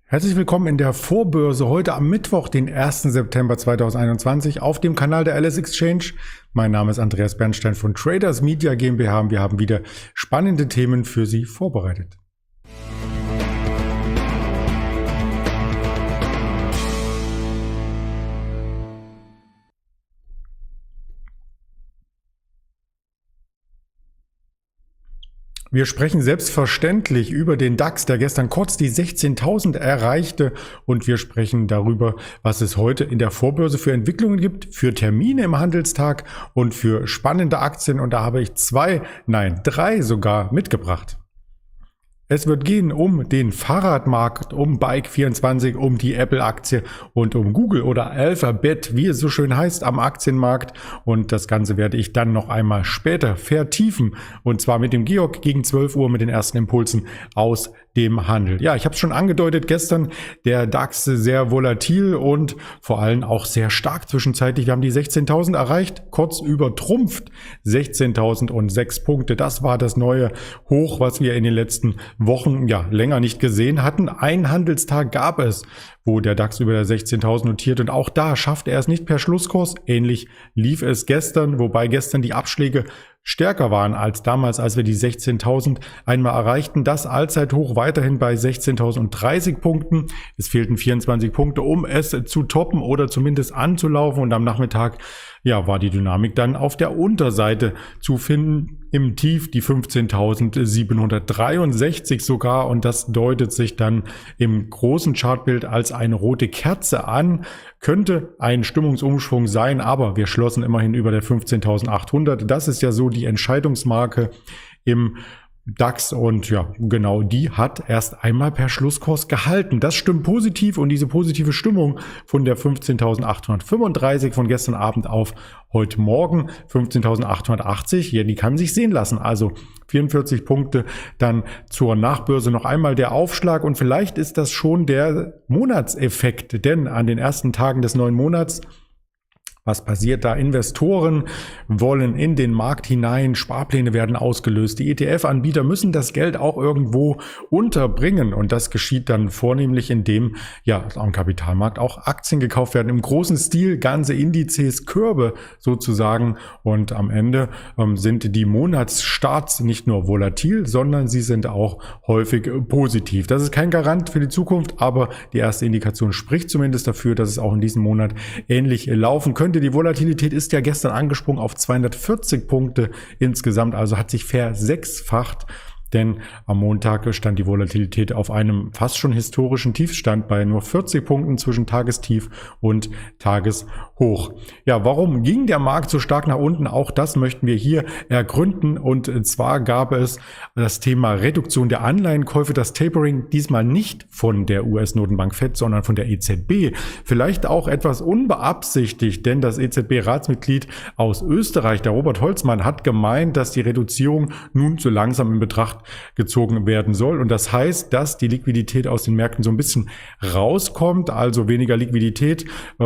Herzlich willkommen in der Vorbörse heute am Mittwoch, den 1. September 2021 auf dem Kanal der LS Exchange. Mein Name ist Andreas Bernstein von Traders Media GmbH und wir haben wieder spannende Themen für Sie vorbereitet. Wir sprechen selbstverständlich über den DAX, der gestern kurz die 16.000 erreichte, und wir sprechen darüber, was es heute in der Vorbörse für Entwicklungen gibt, für Termine im Handelstag und für spannende Aktien, und da habe ich drei sogar mitgebracht. Es wird gehen um den Fahrradmarkt, um Bike24, um die Apple-Aktie und um Google oder Alphabet, wie es so schön heißt, am Aktienmarkt. Und das Ganze werde ich dann noch einmal später vertiefen. Und zwar mit dem Georg gegen 12 Uhr mit den ersten Impulsen aus dem Handel. Ja, ich habe es schon angedeutet, gestern der DAX sehr volatil und vor allem auch sehr stark zwischenzeitlich. Wir haben die 16.000 erreicht, kurz übertrumpft 16.006 Punkte. Das war das neue Hoch, was wir in den letzten Wochen länger nicht gesehen hatten. Ein Handelstag gab es, wo der DAX über der 16.000 notiert, und auch da schaffte er es nicht per Schlusskurs. Ähnlich lief es gestern, wobei gestern die Abschläge stärker waren als damals, als wir die 16.000 einmal erreichten. Das Allzeithoch weiterhin bei 16.030 Punkten. Es fehlten 24 Punkte, um es zu toppen oder zumindest anzulaufen, und am Nachmittag war die Dynamik dann auf der Unterseite zu finden. Im Tief die 15.763 sogar, und das deutet sich dann im großen Chartbild als eine rote Kerze an. Könnte ein Stimmungsumschwung sein, aber wir schlossen immerhin über der 15.800. Das ist ja so die Entscheidungsmarke im DAX, und genau die hat erst einmal per Schlusskurs gehalten. Das stimmt positiv, und diese positive Stimmung von der 15.835 von gestern Abend auf heute Morgen 15.880, die kann sich sehen lassen. Also 44 Punkte dann zur Nachbörse noch einmal der Aufschlag, und vielleicht ist das schon der Monatseffekt, denn an den ersten Tagen des neuen Monats, was passiert da? Investoren wollen in den Markt hinein, Sparpläne werden ausgelöst, die ETF-Anbieter müssen das Geld auch irgendwo unterbringen, und das geschieht dann vornehmlich, indem am Kapitalmarkt auch Aktien gekauft werden, im großen Stil, ganze Indizes, Körbe sozusagen, und am Ende sind die Monatsstarts nicht nur volatil, sondern sie sind auch häufig positiv. Das ist kein Garant für die Zukunft, aber die erste Indikation spricht zumindest dafür, dass es auch in diesem Monat ähnlich laufen könnte. Die Volatilität ist ja gestern angesprungen auf 240 Punkte insgesamt, also hat sich versechsfacht. Denn am Montag stand die Volatilität auf einem fast schon historischen Tiefstand bei nur 40 Punkten zwischen Tagestief und Tageshoch. Ja, warum ging der Markt so stark nach unten? Auch das möchten wir hier ergründen. Und zwar gab es das Thema Reduktion der Anleihenkäufe, das Tapering, diesmal nicht von der US-Notenbank FED, sondern von der EZB. Vielleicht auch etwas unbeabsichtigt, denn das EZB-Ratsmitglied aus Österreich, der Robert Holzmann, hat gemeint, dass die Reduzierung nun so langsam in Betracht gezogen werden soll. Und das heißt, dass die Liquidität aus den Märkten so ein bisschen rauskommt, also weniger Liquidität,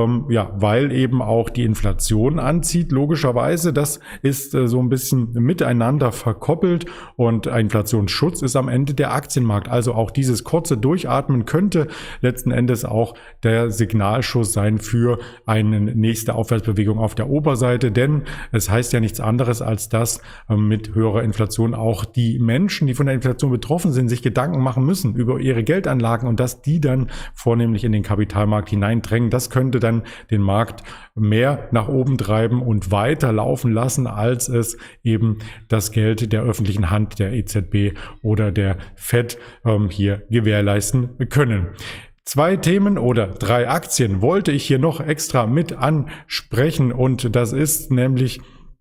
weil eben auch die Inflation anzieht, logischerweise. Das ist so ein bisschen miteinander verkoppelt, und Inflationsschutz ist am Ende der Aktienmarkt. Also auch dieses kurze Durchatmen könnte letzten Endes auch der Signalschuss sein für eine nächste Aufwärtsbewegung auf der Oberseite, denn es heißt ja nichts anderes, als dass mit höherer Inflation auch die Menschen, die von der Inflation betroffen sind, sich Gedanken machen müssen über ihre Geldanlagen, und dass die dann vornehmlich in den Kapitalmarkt hineindrängen. Das könnte dann den Markt mehr nach oben treiben und weiter laufen lassen, als es eben das Geld der öffentlichen Hand, der EZB oder der FED hier gewährleisten können. 2 Themen oder 3 Aktien wollte ich hier noch extra mit ansprechen, und das ist nämlich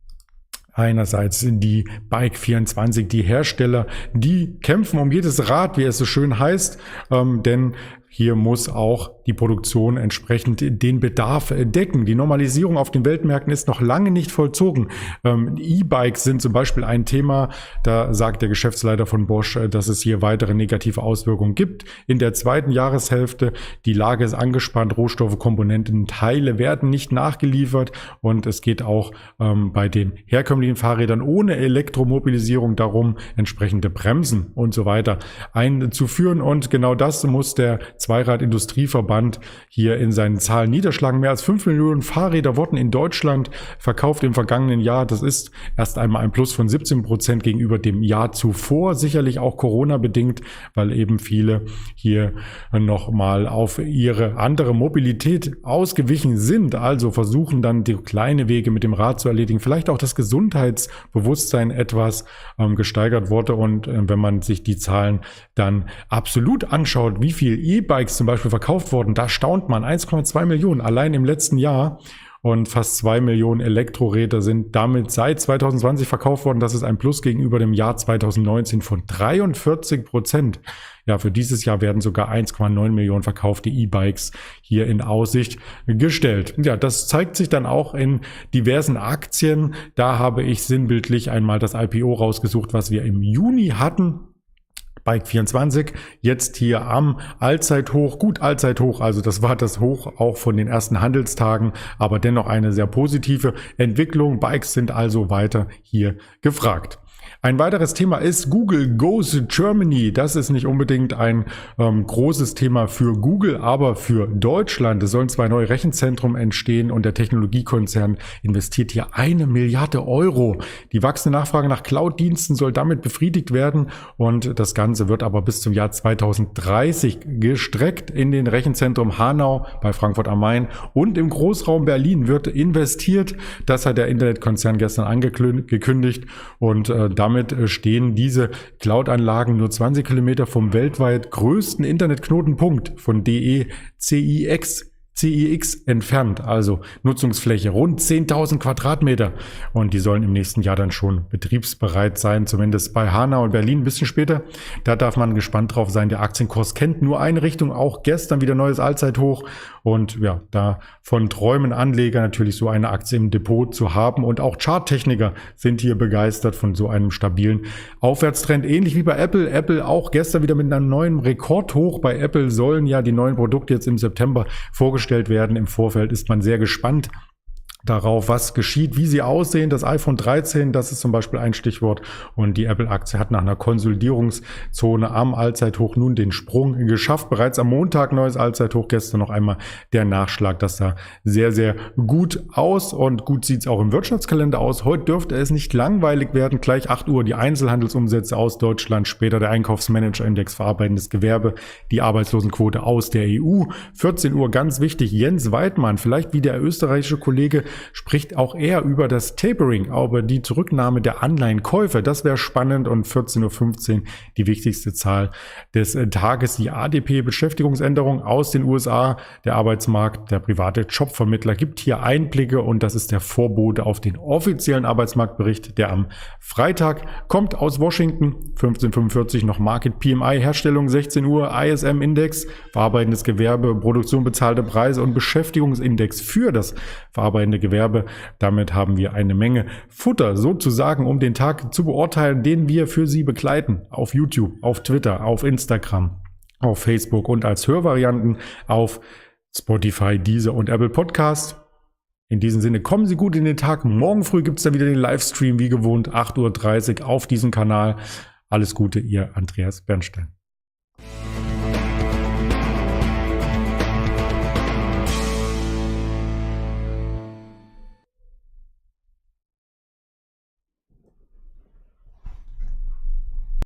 einerseits die Bike24, die Hersteller, die kämpfen um jedes Rad, wie es so schön heißt, denn hier muss auch die Produktion entsprechend den Bedarf decken. Die Normalisierung auf den Weltmärkten ist noch lange nicht vollzogen. E-Bikes sind zum Beispiel ein Thema. Da sagt der Geschäftsleiter von Bosch, dass es hier weitere negative Auswirkungen gibt. In der zweiten Jahreshälfte, die Lage ist angespannt, Rohstoffe, Komponenten, Teile werden nicht nachgeliefert und es geht auch bei den herkömmlichen Fahrrädern ohne Elektromobilisierung darum, entsprechende Bremsen und so weiter einzuführen. Und genau das muss der Zweirad-Industrieverband hier in seinen Zahlen niederschlagen. Mehr als 5 Millionen Fahrräder wurden in Deutschland verkauft im vergangenen Jahr. Das ist erst einmal ein Plus von 17% gegenüber dem Jahr zuvor. Sicherlich auch Corona-bedingt, weil eben viele hier nochmal auf ihre andere Mobilität ausgewichen sind. Also versuchen dann die kleine Wege mit dem Rad zu erledigen. Vielleicht auch das Gesundheitsbewusstsein etwas gesteigert wurde. Und wenn man sich die Zahlen dann absolut anschaut, wie viel E-Bikes zum Beispiel verkauft wurden, da staunt man. 1,2 Millionen allein im letzten Jahr. Und fast 2 Millionen Elektroräder sind damit seit 2020 verkauft worden. Das ist ein Plus gegenüber dem Jahr 2019 von 43%. Ja, für dieses Jahr werden sogar 1,9 Millionen verkaufte E-Bikes hier in Aussicht gestellt. Ja, das zeigt sich dann auch in diversen Aktien. Da habe ich sinnbildlich einmal das IPO rausgesucht, was wir im Juni hatten. Bike24, jetzt hier am Allzeithoch, gut Allzeithoch, also das war das Hoch auch von den ersten Handelstagen, aber dennoch eine sehr positive Entwicklung. Bikes sind also weiter hier gefragt. Ein weiteres Thema ist Google Goes Germany. Das ist nicht unbedingt ein großes Thema für Google, aber für Deutschland. Es sollen 2 neue Rechenzentren entstehen und der Technologiekonzern investiert hier 1 Milliarde Euro. Die wachsende Nachfrage nach Cloud-Diensten soll damit befriedigt werden und das Ganze wird aber bis zum Jahr 2030 gestreckt. In den Rechenzentrum Hanau bei Frankfurt am Main und im Großraum Berlin wird investiert. Das hat der Internetkonzern gestern angekündigt und damit stehen diese Cloud-Anlagen nur 20 Kilometer vom weltweit größten Internetknotenpunkt von CEX entfernt, also Nutzungsfläche rund 10.000 Quadratmeter und die sollen im nächsten Jahr dann schon betriebsbereit sein, zumindest bei Hanau und Berlin ein bisschen später. Da darf man gespannt drauf sein. Der Aktienkurs kennt nur eine Richtung, auch gestern wieder neues Allzeithoch und ja, davon träumen Anleger natürlich so eine Aktie im Depot zu haben und auch Charttechniker sind hier begeistert von so einem stabilen Aufwärtstrend, ähnlich wie bei Apple. Apple auch gestern wieder mit einem neuen Rekordhoch. Bei Apple sollen ja die neuen Produkte jetzt im September vorgestellt werden. Im Vorfeld ist man sehr gespannt darauf, was geschieht, wie sie aussehen. Das iPhone 13, das ist zum Beispiel ein Stichwort. Und die Apple-Aktie hat nach einer Konsolidierungszone am Allzeithoch nun den Sprung geschafft. Bereits am Montag neues Allzeithoch, gestern noch einmal der Nachschlag. Das sah sehr, sehr gut aus und gut sieht es auch im Wirtschaftskalender aus. Heute dürfte es nicht langweilig werden. Gleich 8 Uhr die Einzelhandelsumsätze aus Deutschland, später der Einkaufsmanager-Index verarbeitendes Gewerbe, die Arbeitslosenquote aus der EU. 14 Uhr ganz wichtig, Jens Weidmann, vielleicht wie der österreichische Kollege, spricht auch er über das Tapering, über die Zurücknahme der Anleihenkäufe. Das wäre spannend und 14:15 Uhr die wichtigste Zahl des Tages, die ADP-Beschäftigungsänderung aus den USA. Der Arbeitsmarkt, der private Jobvermittler gibt hier Einblicke und das ist der Vorbote auf den offiziellen Arbeitsmarktbericht, der am Freitag kommt aus Washington. 15:45 Uhr noch Market PMI, Herstellung 16 Uhr, ISM-Index, verarbeitendes Gewerbe, Produktion, bezahlte Preise und Beschäftigungsindex für das verarbeitende Gewerbe. Damit haben wir eine Menge Futter sozusagen, um den Tag zu beurteilen, den wir für Sie begleiten. Auf YouTube, auf Twitter, auf Instagram, auf Facebook und als Hörvarianten auf Spotify, Deezer und Apple Podcast. In diesem Sinne, kommen Sie gut in den Tag. Morgen früh gibt es dann wieder den Livestream, wie gewohnt, 8:30 Uhr auf diesem Kanal. Alles Gute, Ihr Andreas Bernstein.